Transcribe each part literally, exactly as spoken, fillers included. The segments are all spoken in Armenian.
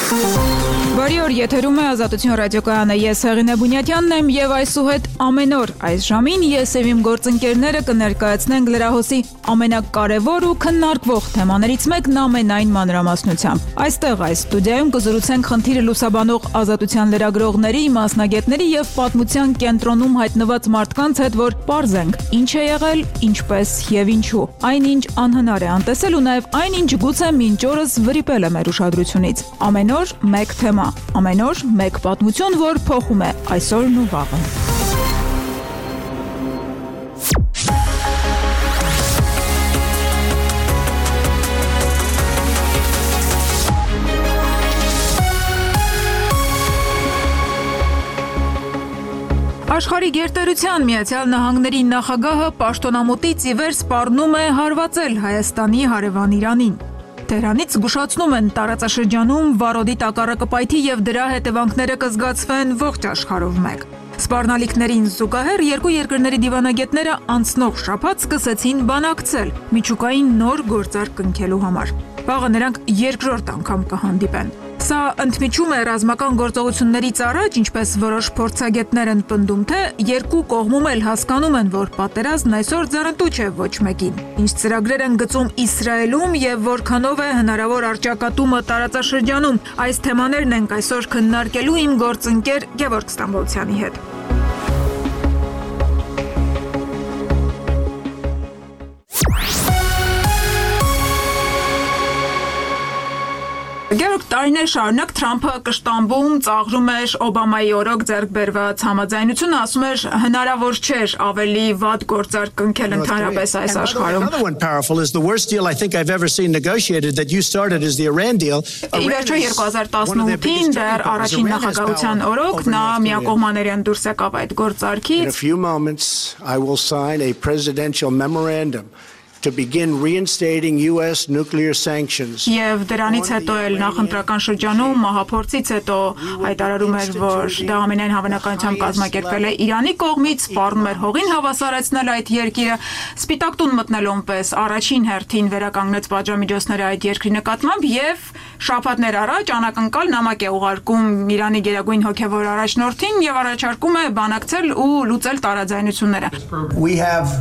Բարի օր, եթերում է Ազատություն ռադիոկայանը, ես Հեղինե Բունյատյանն եմ և այսուհետ ամեն օր այս ժամին ես և իմ գործընկերները կներկայացնենք լրահոսի ամենակարևոր ու քննարկվող թեմաներից մեկն ամենայն մանրամասնությամբ։ Այստեղ այս ստուդիայում կզրուցենք խնդիրը լուսաբանող ազատության լրագրողների, մասնագետների և պատմության կենտրոնում հայտնված մարդկանց հետ, որ պարզենք ինչ է եղել, ինչպես և ինչու։ Այնինչ անհնար է անտեսել ու նաև այնինչ գուցե մինչ օրս վրիպել է մեր ուշադրությունից։ Ամեն օր մեկ թեմա, ամեն օր մեկ պատմություն, որ փոխում է այսօրն ու վաղը։ Աշխարհի գերտերության Միացյալ Նահանգների նախագահը պաշտոնամուտից ի վեր սպառնում է հարվածել Հայաստանի հարևան Իրանին։ Թեհրանից զգուշացնում են տարածաշրջանում վարոդի տակառակպայթի և դրա հետևանքները կզգացվեն ողջ աշխարհով մեկ։ Սպառնալիքներին զուգահեռ երկու երկրների դիվանագետները անցնող շաբաթ սկսեցին բանակցել միջուկային նոր գործարք կնքելու համար։ Վաղը նրանք երկրորդ անգամ կհանդիպեն։ Սա ընդմիջում է ռազմական գործողություններից առաջ, ինչպես որոշ փորձագետներ են պնդում, թե երկու կողմում էլ հասկանում են, որ պատերազմն այսօր ձեռնտու չէ ոչ մեկին։ Ինչ ծրագրեր են գծում Իսրայելում և որքանով է հնարավոր առճակատումը տարածաշրջանում։ Այս թեմաներն ենք այսօր քննարկելու իմ գործընկեր Գևորգ Ստամբոլցյանի հետ։ Գևորգ, տարիներ շարունակ Թրամփը կշտամբում ծաղրում էր Օբամայի օրոք ձեռք բերված համաձայնությունը, ասում էր հնարավոր չէր ավելի վատ գործարք կնքել ընդհանրապես այս աշխարհում։ Ի վերջո երկու հազար տասնութին դեռ առաջին նախագահության օրոք նա միակողմաներեն դուրս եկավ այդ գործարքից։ To begin reinstating U S nuclear sanctions. Եվ դրանից հետո էլ նախընտրական շրջանում մահափորձից հետո հայտարարում էր, որ դա ամենայն հավանականությամբ կազմակերպվել է Իրանի կողմից, սպառնում էր հողին հավասարեցնել այդ երկիրը, Սպիտակ տուն մտնելուն պես առաջին հերթին վերականգնեց պատժամիջոցները այդ երկրի նկատմամբ եւ շաբաթներ առաջ անակնկալ նամակ է ուղարկում Իրանի գերագույն հոգեվոր առաջնորդին եւ առաջարկում է բանակցել ու լուծել տարաձայնությունները։ We have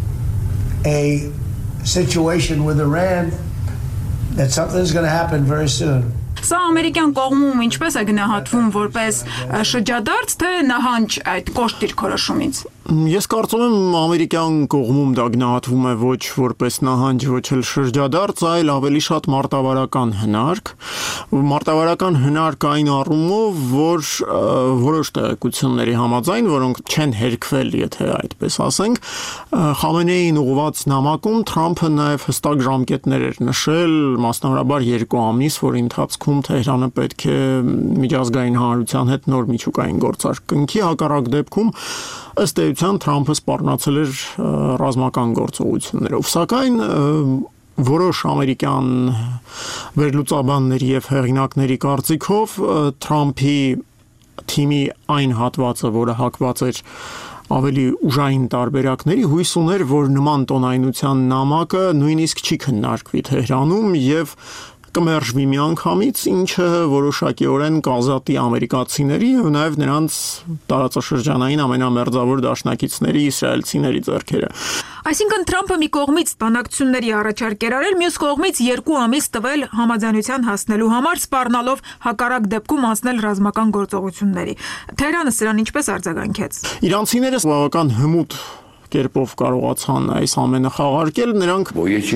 a situation with Iran that something's going to happen very soon. Սա ամերիկյան կողմում ինչպես է գնահատվում որպես շրջադարձ թե նահանջ այդ կոշտ դիրքորոշումից։ Ես կարծում եմ ամերիկյան կողմում դա գնահատվում է ոչ որպես նահանջ, ոչ էլ շրջադարձ, այլ ավելի շատ մարտավարական հնարք։ Մարտավարական հնարք այն առումով, որ որոշ տեղեկությունների համաձայն, որոնք չեն հերքվել, եթե այդպես ասենք, Խամենեին ուղղված նամակում Թրամփը նաև հստակ ժամկետներ էր նշել, մասնավորաբար երկու ամիս, որի ընթացքում Թեհրանը պետք է միջազգային հանրության հետ նոր միջուկային գործարք կնքի, հակառակ դեպքում ըստ էության Թրամփը սպառնացել էր ռազմական գործողություններով, սակայն որոշ ամերիկյան վերլուծաբանների և հեղինակների կարծիքով Թրամփի թիմի այն հատվածը, որը հակված էր ավելի ուժային տարբերակների, հույս ուներ, որ նման տոնայնության նամակը նույնիսկ չի քննարկվի Թեհրանում և կմերժվի միանգամից, ինչը որոշակիորեն կազատի ամերիկացիների և նաև նրանց տարածաշրջանային ամենամերձավոր դաշնակիցների իսրայելցիների ձեռքերը։ Այսինքն Թրամփը մի կողմից բանակցությունների առաջարկ էր արել, մյուս կողմից երկու ամիս տվել համաձայնության հասնելու համար, սպառնալով հակառակ դեպքում անցնել ռազմական գործողությունների։ Թեհրանը սրան ինչպես արձագանքեց։ Իրանցիները բավական հմուտ կերպով կարողացան այս ամենը խաղարկել, նրանք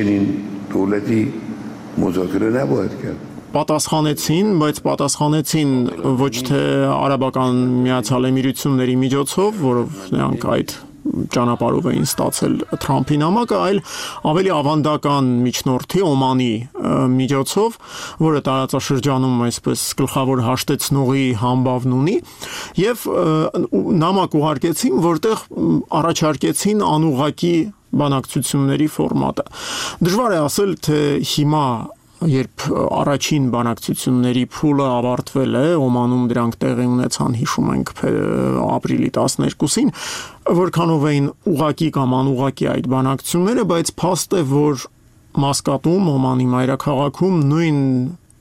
պատասխանեցին, բայց պատասխանեցին ոչ թե Արաբական Միացյալ Էմիրությունների միջոցով, որով նրանք այդ ճանապարհով էին ստացել Թրամփի նամակը, այլ ավելի ավանդական միջնորդի Օմանի միջոցով, որը տարածաշրջանում այսպես գլխավոր հաշտեցնողի համբավն ունի, եւ նամակ ուղարկեցին, որտեղ առաջարկեցին անուղղակի բանակցությունների ֆորմատը։ Դժվար է ասել, թե հիմա երբ առաջին բանակցությունների փուլը ավարտվել է, Օմանում դրանք տեղի ունեցան, հիշում ենք ապրիլի տասներկուսին, որքանով էին ուղղակի կամ անուղղակի այդ բանակցությունները, բայց փաստ է, որ Մասկատում, Օմանի մայրաքաղաքում նույն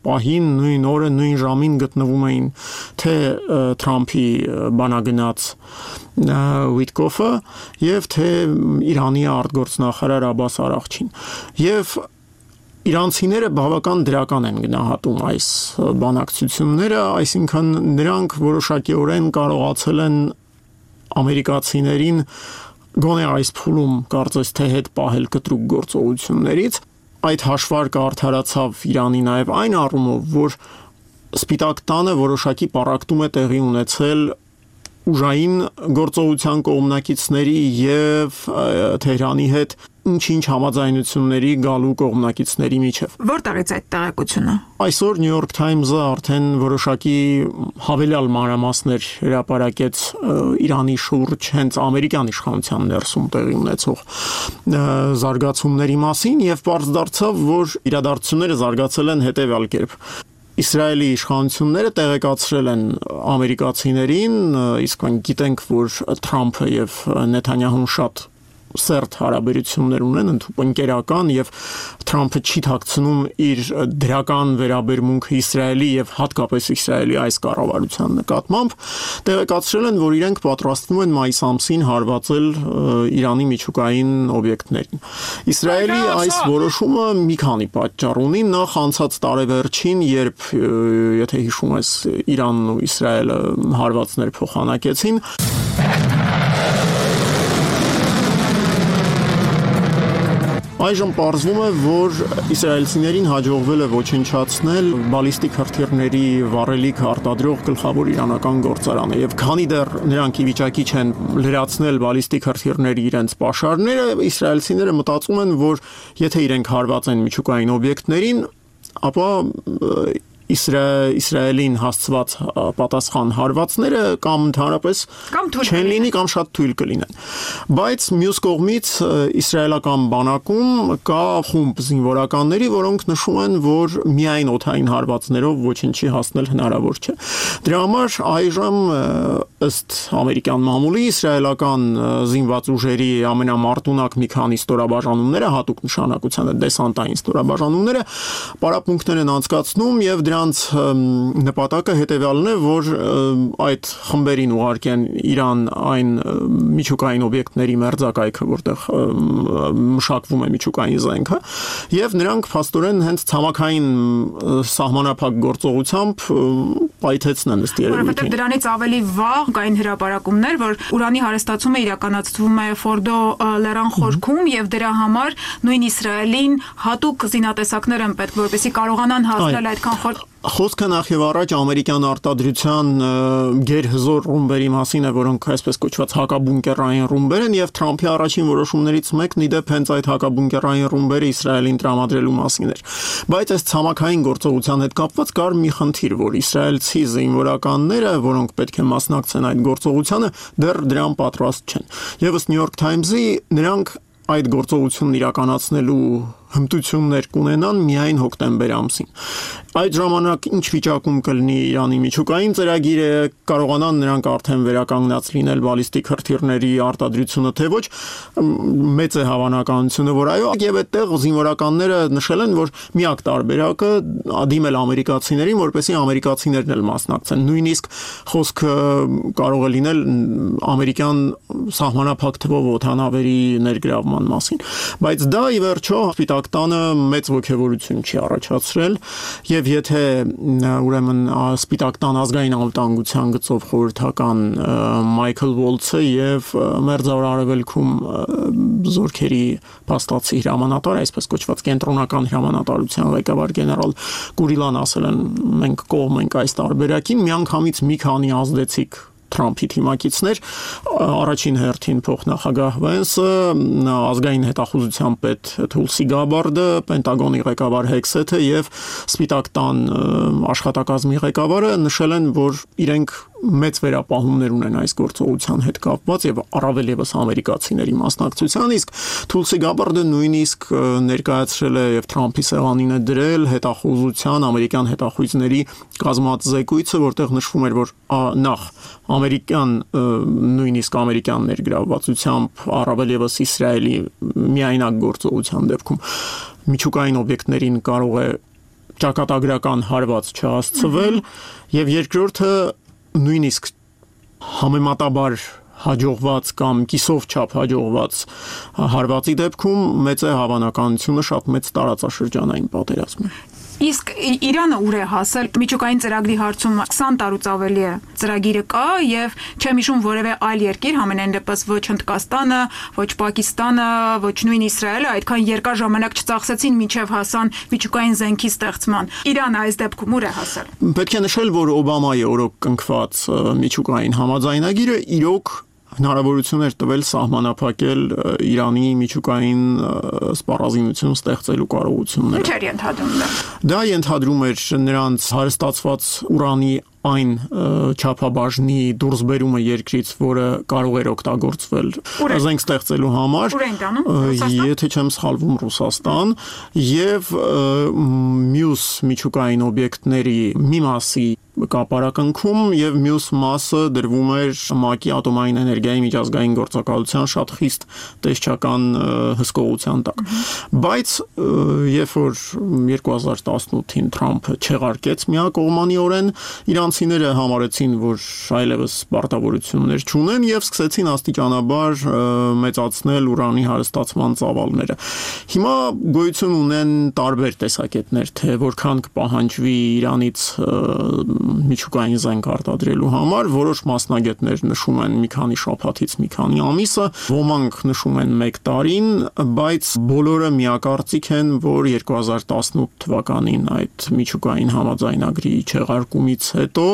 պահին, նույն օրը, նույն ժամին գտնվում էին թե Թրամփի բանագնաց Ուիտկոֆը եւ թե Իրանի արտգործնախարար Աբբաս Արաղչին։ Եվ իրանցիները բավական դրական են գնահատում այս բանակցությունները, այսինքն նրանք որոշակիորեն կարողացել են ամերիկացիներին գոնե այս փուլում կարծես թե հետ պահել կտրուկ գործողություններից։ Այդ հաշվարկը արդարացավ Իրանի նաև այն առումով, որ Սպիտակ տանը որոշակի պառակտում է տեղի ունեցել ուժային գործողության կողմնակիցների եւ Թեհրանի հետ ինչ-ինչ համաձայնությունների գալու կողմնակիցների միջև։ Որտեղից այդ տեղեկությունը։ Այսօր New York Times-ը արդեն որոշակի հավելյալ մանրամասներ հրապարակեց Իրանի շուրջ հենց ամերիկյան իշխանության ներսում տեղի ունեցող զարգացումների մասին եւ պարզ դարձավ, որ իրադարձությունները զարգացել են հետեւյալ կերպ։ Իսրայելի իշխանությունները տեղեկացրել են ամերիկացիներին, իսկ գիտենք, որ Թրամփը եւ Նեթանյահուն շատ սերտ հարաբերություններ ունեն, ընկերական, եւ Թրամփը չի թաքցնում իր դրական վերաբերմունքը Իսրայելի եւ հատկապես Իսրայելի այս կառավարության նկատմամբ, տեղեկացրել են, որ իրենք պատրաստվում են մայիս ամսին հարվածել Իրանի միջուկային օբյեկտներին։ Իսրայելի այս որոշումը մի քանի պատճառ ունի, նախ անցած տարեվերջին, երբ եթե հիշում ես Իրանն ու Իսրայելը հարվածներ փոխանակեցին, այժմ պարզվում է, որ իսրայելցիներին հաջողվել է ոչնչացնել բալիստիկ հրթիռների վառելիք արտադրող գլխավոր իրանական գործարանը եւ քանի դեռ նրանք ի վիճակի չեն լրացնել բալիստիկ հրթիռների իրենց պաշարները, իսրայելցիները մտածում են, որ եթե իրենք հարվածեն միջուկային օբյեկտներին, ապա Իսրայելին հասցված պատասխան հարվածները կամ ընդհանրապես չեն լինի կամ շատ թույլ կլինեն։ Բայց մյուս կողմից իսրայելական բանակում կա խումբ զինվորականների, որոնք նշում են, որ միայն օդային հարվածներով ոչինչի հասնել հնարավոր չէ։ Դրա համար այժմ ըստ ամերիկյան մամուլի իսրայելական զինված ուժերի ամենամարտունակ մի քանի ստորաբաժանումները, հատուկ նշանակության դեսանտային ստորաբաժանումները պարապմունքներ են անցկացնում եւ դրանց նպատակը հետևյալն է, որ այդ խմբերին ուղարկեն Իրան այն միջուկային օբյեկտների մերձակայքը, որտեղ մշակվում է միջուկային զենքը, եւ նրանք փաստորեն հենց ցամաքային սահմանափակ գործողությամբ պայթեցնեն ըստ երևույթին։ Որովհետեւ դրանից ավելի վաղ կային հրապարակումներ, որ ուրանի հարստացումը իրականացվում է Ֆորդո լեռան խորքում եւ դրա համար նույն Իսրայելին հատուկ զինատեսակներ են պետք, որպեսզի կարողանան հասնել այդքան խոր։ Խոսքը նախ եւ առաջ ամերիկյան արտադրության գերհզոր ռումբերի մասին է, որոնք այսպես կոչված հակաբունկերային ռումբեր են, եւ Թրամփի առաջին որոշումներից մեկն իդեպ հենց այդ հակաբունկերային ռումբերը Իսրայելին տրամադրելու մասին էր։ Բայց այս ցամաքային գործողության հետ կապված կար մի խնդիր, որ իսրայելցի զինվորականները, որոնք պետք է մասնակցեն այդ գործողությանը, դեռ դրան պատրաստ չեն։ Եվս New York Times-ի նրանք այդ գործողությունն իրականացնելու հմտություններ կունենան միայն հոկտեմբեր ամսին։ Այդ ժամանակ ինչ վիճակում կլինի Իրանի միջուկային ծրագիրը, կարողանան նրանք արդեն վերականգնած լինել բալիստիկ հրթիռների արտադրությունը թե ոչ, մեծ է հավանականությունը, որ այո, եւ այդտեղ զինվորականները նշել են, որ միակ տարբերակը դիմել ամերիկացիներին, որպեսզի ամերիկացիներն էլ մասնակցեն։ Նույնիսկ խոսքը կարող է լինել ամերիկյան սահմանափակ թվով օդանավերի ներգրավման մասին։ Բայց դա ի վերջո Տանը մեծ ոգևորություն չի առաջացրել եւ եթե ուրեմն Սպիտակ տան ազգային անվտանգության գծով խորհրդական Մայքլ Վոլցը եւ Մերձավոր Արևելքում զորքերի փաստացի հրամանատար, այսպես կոչված կենտրոնական հրամանատարության ղեկավար գեներալ Կուրիլան ասել են, մենք կողմ ենք այս տարբերակին, միանգամից մի քանի ազդեցիկ Թրամփի թիմակիցներ, առաջին հերթին փոխնախագահ Վենսը, ազգային հետախուզության պետ Թուլսի Գաբարդը, Պենտագոնի ղեկավար Հեքսեթը եւ Սպիտակ տան աշխատակազմի ղեկավարը նշել են, որ իրենք մեծ վերապահումներ ունեն այս գործողության հետ կապված եւ առավել եւս ամերիկացիների մասնակցության, իսկ Թուլսի Գաբարդը նույնիսկ ներկայացրել է եւ Թրամփի սեղանին է դրել հետախուզության ամերիկյան հետախույզների կազմած զեկույցը, որտեղ նշվում էր, որ նախ ամերիկյան նույնիսկ ամերիկյան ներգրավվածությամբ առավել եւս Իսրայելի միայնակ գործողության դեպքում միջուկային օբյեկտներին կարող է ճակատագրական հարված չհասցվել, եւ երկրորդը նույնիսկ համեմատաբար հաջողված կամ կիսով չափ հաջողված հարվածի դեպքում մեծ է հավանականությունը շատ մեծ տարածաշրջանային պատերազմի։ Իսկ Իրանը ուր է հասել միջուկային ծրագրի հարցում քսան տարուց ավելի է ծրագիրը կա եւ չեմ հիշում որևէ այլ երկիր համենայն դեպս ոչ Հնդկաստանը, ոչ Պակիստանը, ոչ նույն Իսրայելը այդքան երկար ժամանակ չծախսեցին մինչեւ հասան միջուկային զենքի ստեղծման։ Իրանը այս դեպքում ուր է հասել։ Պետք է նշել, որ Օբամայի օրոք կնքված միջուկային համաձայնագիրը իրոք հնարավորություն էր տվել սահմանափակել Իրանի միջուկային սպառազինություն ստեղծելու կարողությունները։ Ինչ էր ենթադրում դա։ Դա ենթադրում էր նրանց հարստացված ուրանի այն չափաբաժնի դուրսբերումը երկրից, որը կարող էր օգտագործվել զենք ստեղծելու համար, եթե չեմ սխալվում Ռուսաստան, եւ մյուս միջուկային օբյեկտների մի մասի կապարակնքում եւ մյուս մասը դրվում էր ՄԱԿ-ի ատոմային էներգիայի միջազգային գործակալության շատ խիստ տեսչական հսկողության տակ։ Բայց երբ որ երկու հազար տասնութին Թրամփը չեղարկեց միակողմանիորեն, իրանցիները համարեցին, որ այլևս պարտավորություններ չունեն եւ սկսեցին աստիճանաբար մեծացնել ուրանի հարստացման ծավալները։ Հիմա գոյություն ունեն տարբեր տեսակետներ, թե որքան կպահանջվի Իրանից միջուկային զենք արտադրելու համար, որոշ մասնագետներ նշում են մի քանի շաբաթից մի քանի ամիսը, ոմանք նշում են մեկ տարին, բայց բոլորը միակարծիք են, որ երկու հազար տասնութ թվականին այդ միջուկային համաձայնագրի չեղարկումից հետո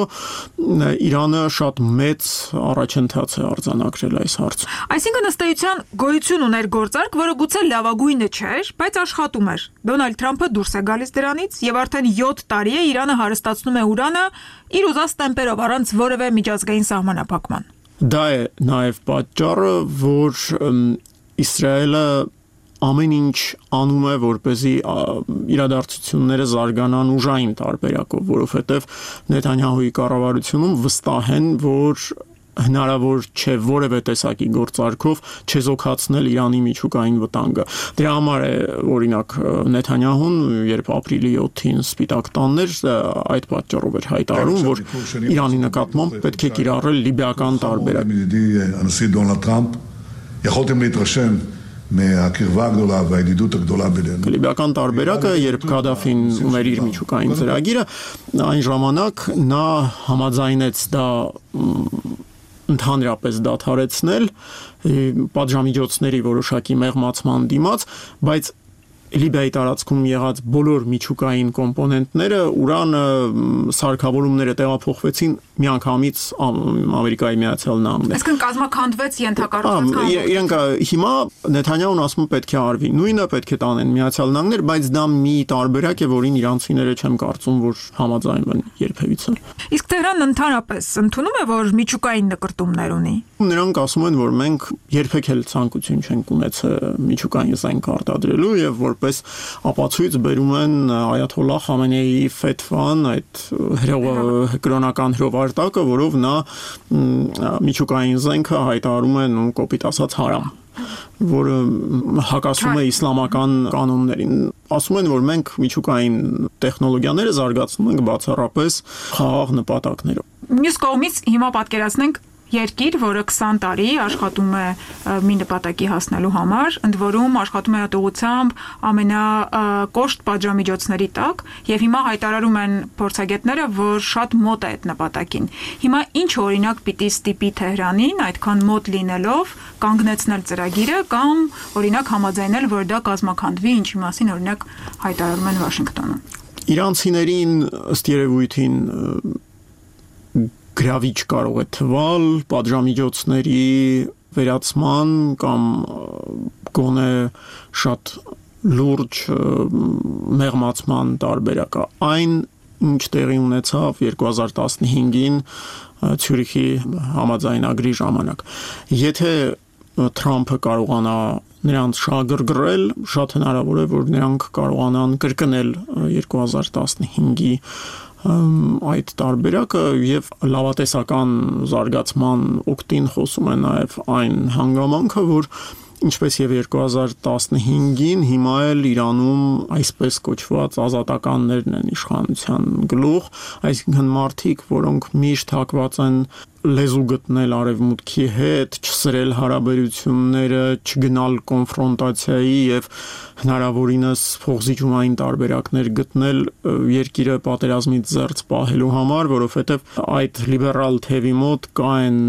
Իրանը շատ մեծ առաջընթաց է արձանագրել այս հարցում։ Այսինքն ըստ էության գոյություն ուներ գործարք, որը գուցե լավագույնը չէր, բայց աշխատում էր։ Դոնալդ Թրամփը դուրս է գալիս դրանից եւ արդեն յոթ տարի է Իրանը հարստացնում է ուրանը իր ուզած տեմպերով առանց որևէ միջազգային սահմանափակման։ Դա է նաև պատճառը, որ Իսրայելը ամեն ինչ անում է, որպեսզի իրադարձությունները զարգանան ուժային տարբերակով, որովհետև Նեթանյահուի կառավարությունում վստահ են, որ հնարավոր չէ որևէ տեսակի գործարքով չեզոքացնել Իրանի միջուկային վտանգը։ Դրա համար է օրինակ Նեթանյահուն, երբ ապրիլի յոթին Սպիտակ տաններ, այդ պատճառով էր հայտարարում, որ Իրանի նկատմամբ պետք է կիրառել լիբիական տարբերակ։ הנשיא דոնלד טראמפ, יכולתם להתרשם מהקרבה הגדולה והידידות הגדולה בינינו։ Լիբիական տարբերակը, երբ Քադաֆին ուներ իր միջուկային ծրագիրը, այն ժամանակ նա համաձայնեց դա ընդհանրապես դադարեցնել պատժամիջոցների որոշակի մեղմացման դիմաց, բայց Լիբիայի տարածքում եղած բոլոր միջուկային կոմպոնենտները, ուրանը, սարքավորումները տեղափոխվեցին միանգամից Ամերիկայի Միացյալ Նահանգներ։ Այսինքն կազմաքանդվեց ենթակառուցվածքն։ Իրենք հիմա Նեթանյահուն ասում է պետք է արվի։ Նույնը պետք է տանեն Միացյալ Նահանգներ, բայց դա մի տարբերակ է, որին իրանցիները չեմ կարծում, որ համաձայնվեն երբևիցե։ Իսկ Թեհրանն ընդհանրապես ընդունում է, որ միջուկային նկրտումներ ունի։ Նրանք ասում են, որ մենք երբեք էլ ցանկություն չենք ունեցել միջուկային զենք արտադրելու եւ որպես ապացույց բերում են Այաթոլլահ Խամենեիի ֆեթվան, այդ կրոնական հրովարտակը, որով նա միջուկային զենքը հայտարարում է ու կոպիտ ասած հարամ, որը հակասում է իսլամական կանոններին։ Ասում են, որ մենք միջուկային տեխնոլոգիաները զարգացնում ենք բացառապես խաղաղ նպատակներով։ Մյուս կողմից հիմա պատկերացնենք երկիր, որը քսան տարի աշխատում է մի նպատակի հասնելու համար, ընդ որում աշխատում է հատուղությամբ ամենակոշտ պատժամիջոցների տակ, եւ հիմա հայտարարում են փորձագետները, որ շատ մոտ է այդ նպատակին։ Հիմա ինչ օրինակ պիտի ստիպի Թեհրանին այդքան մոտ լինելով կանգնեցնել ծրագիրը կամ օրինակ համաձայնել, որ դա կազմաքանդվի, ինչի մասին օրինակ հայտարարում են Վաշինգտոնում։ Իրանցիներին ըստ երևույթին գրավիչ կարող է թվալ պատժամիջոցների վերացման կամ գոնե շատ լուրջ մեղմացման տարբերակը։ Այն, ինչ տեղի ունեցավ երկու հազար տասնհինգին Ցյուրիխի համաձայնագրի ժամանակ։ Եթե Թրամփը կարողանա նրանց շահագրգռել, շատ հնարավոր է, որ նրանք կարողանան կրկնել երկու հազար տասնհինգի այդ տարբերակը եւ լավատեսական զարգացման օգտին խոսում է նաեւ այն հանգամանքը, որ ինչպես եւ երկու հազար տասնհինգին հիմա էլ Իրանում այսպես կոչված ազատականներն են իշխանության գլուխ, այսինքն մարդիկ, որոնք միշտ հակված են լեզու գտնել արևմուտքի հետ, չսրել հարաբերությունները, չգնալ կոնֆրոնտացիայի եւ հնարավորինս փոխզիջումային տարբերակներ գտնել երկիրը պատերազմից զերծ պահելու համար, որովհետեւ այդ լիբերալ թևի մոտ կա այն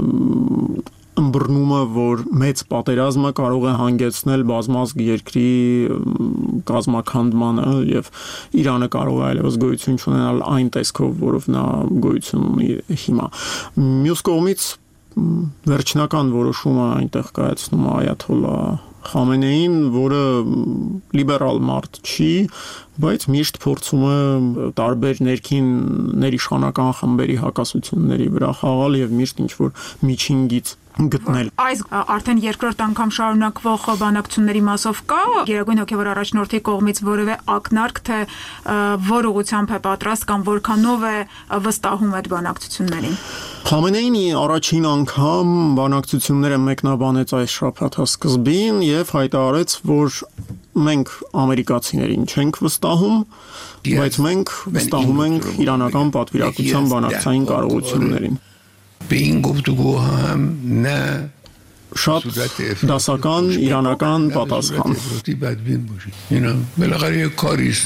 ըմբռնումը, որ մեծ պատերազմը կարող է հանգեցնել բազմազգ երկրի կազմաքանդմանը եւ Իրանը կարող է այլևս գոյություն չունենալ այն տեսքով, որով նա գոյություն ունի հիմա։ Մյուս կողմից վերջնական որոշումը այնտեղ կայացնում է այաթոլլա Խամենեին, որը լիբերալ մարդ չի, բայց միշտ փորձում է տարբեր ներքին ներիշխանական խմբերի հակասությունների վրա խաղալ եւ միշտ ինչ-որ միջին գիծ գտնել։ Այս արդեն երկրորդ անգամ շարունակվող բանակցությունների մասով կա Գերագույն հոգևոր առաջնորդի կողմից որևէ ակնարկ, թե որ ուղղությամբ է պատրաստ կամ որքանով է վստահում այդ բանակցություններին։ Խամենեինի առաջին անգամ բանակցությունները մեկնաբանեց այս շաբաթա սկզբին եւ հայտարարեց, որ մենք ամերիկացիներին չենք վստահում, բայց մենք վստահում ենք իրանական պատվիրակության բանակցային կարողություններին։ Being գովտուգո համ նա շատ դասական իրանական պատասխան։ You know, բելաղարի կարիս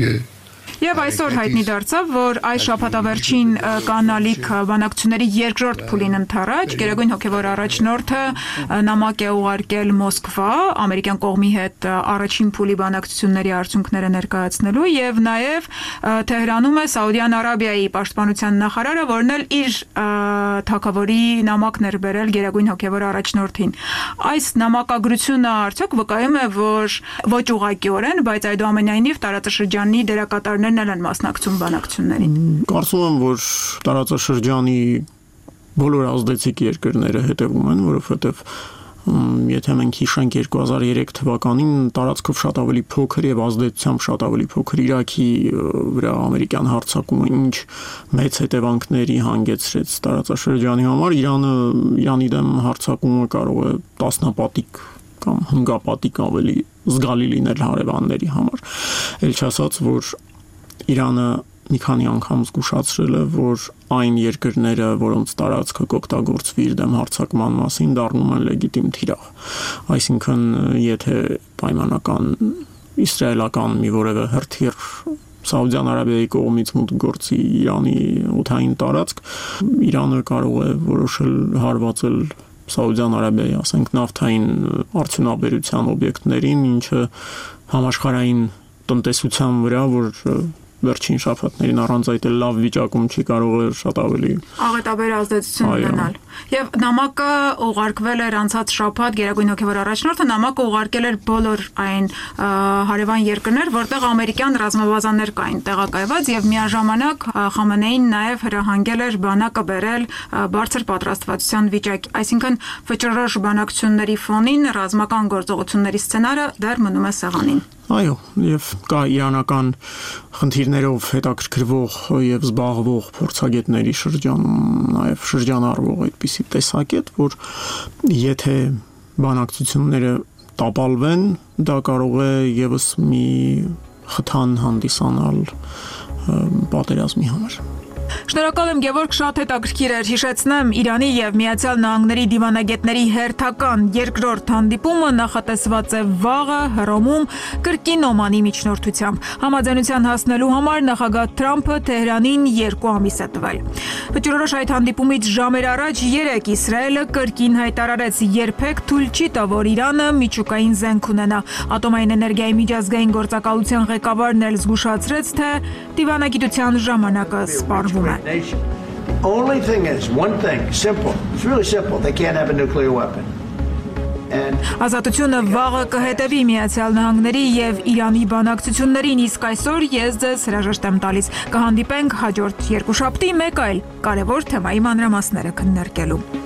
Եվ այսօր հայտնի դարձավ, որ այս շաբաթավերջին կանալիք բանակցությունների երկրորդ փուլին ընթരാճ Գերագույն հոգևոր առաջնորդը նամակ է ուղարկել Մոսկվա ամերիկյան կողմի հետ առաջին փուլի բանակցությունների արդյունքները ներկայացնելու եւ նաեւ Թեհրանում է Սաուդյան Արաբիայի պաշտպանության նախարարը, որն էլ իր թագավորի նամակն էր բերել Գերագույն հոգևոր առաջնորդին։ Այս նամակագրությունը արդյոք վկայում է, որ ոչ ուղղակիորեն, բայց այդուամենայնիվ տարածաշրջանի դերակատարներ են մասնակցում բանակցություններին։ Կարծում եմ, որ տարածաշրջանի բոլոր ազդեցիկ երկրները հետևում են, որովհետև եթե մենք հիշենք երկու հազար երեք թվականին տարածքով շատ ավելի փոքր եւ ազդեցությամբ շատ ավելի փոքր Իրաքի վրա ամերիկյան հարձակումը ինչ մեծ հետևանքների հանգեցրեց տարածաշրջանի համար, Իրանը Իրանի դեմ հարձակումը կարող է տասնապատիկ կամ հնգապատիկ ավելի զգալի լինել հարևանների համար։ Էլ չասած, որ Իրանը մի քանի անգամ զգուշացրել է, որ այն երկրները, որոնց տարածքը կօգտագործվի իր դեմ հարձակման մասին, դառնում են լեգիտիմ թիրախ։ Այսինքն, եթե պայմանական իսրայելական մի որևէ հրթիռ Սաուդյան Արաբիայի կողմից մուտք գործի Իրանի օդային տարածք, Իրանը կարող է որոշել հարվածել Սաուդյան Արաբիայի, ասենք, նավթային արդյունաբերության օբյեկտներին, ինչը համաշխարհային տնտեսության վրա, որ վերջին շաբաթներին առանց այդ լավ վիճակում չի կարող է շատ ավելի աղետաբեր ազդեցություն ունենալ։ Եվ նամակը ուղարկվել էր անցած շաբաթ Գերագույն հոգևոր առաջնորդը նամակը ուղարկել էր բոլոր այն հարևան երկրներ, որտեղ ամերիկյան ռազմաբազաներ կային տեղակայված եւ միաժամանակ Խամենեին նաեւ հրահանգել էր բանակը բերել բարձր պատրաստվածության վիճակ։ Այսինքն վճռորոշ բանակցությունների ֆոնին ռազմական գործողությունների սցենարը դեռ մնում է սեղանին։ Այո, եւ կա իրանական խնդիրներով հետաքրքրվող եւ զբաղվող փորձագետների շրջանում նաեւ շրջանառվող այդպիսի տեսակետ, որ եթե բանակցությունները տապալվեն, դա կարող է եւս մի խթան հանդիսանալ պատերազմի համար։ Շնորհակալ եմ, Գևորգ, շատ հետաքրքիր էր։ Հիշեցնեմ, Իրանի եւ Միացյալ Նահանգների դիվանագետների հերթական երկրորդ հանդիպումը նախատեսված է վաղը Հռոմում կրկին Օմանի միջնորդությամբ։ Համաձայնության հասնելու համար նախագահ Թրամփը Թեհրանին երկու ամիս է տվել։ Վճռորոշ այդ հանդիպումից ժամեր առաջ երեկ Իսրայելը կրկին հայտարարեց, երբեք թույլ չի տա, որ Իրանը միջուկային զենք ունենա։ Ատոմային էներգիայի միջազգային գործակալության ղեկավարն էլ զգուշացրեց, թե դիվանագիտության ժամանակը սպառվում է։ Only thing is one thing, simple. It's really simple. They can't have a nuclear weapon. Ազատությունը վաղը կհետևի Միացյալ Նահանգների եւ Իրանի բանակցություններին, իսկ այսօր ես ձեզ հրաժեշտ եմ տալիս։ Կհանդիպենք հաջորդ երկուշաբթի մեկ այլ կարևոր թեմայի մանրամասները քննարկելու։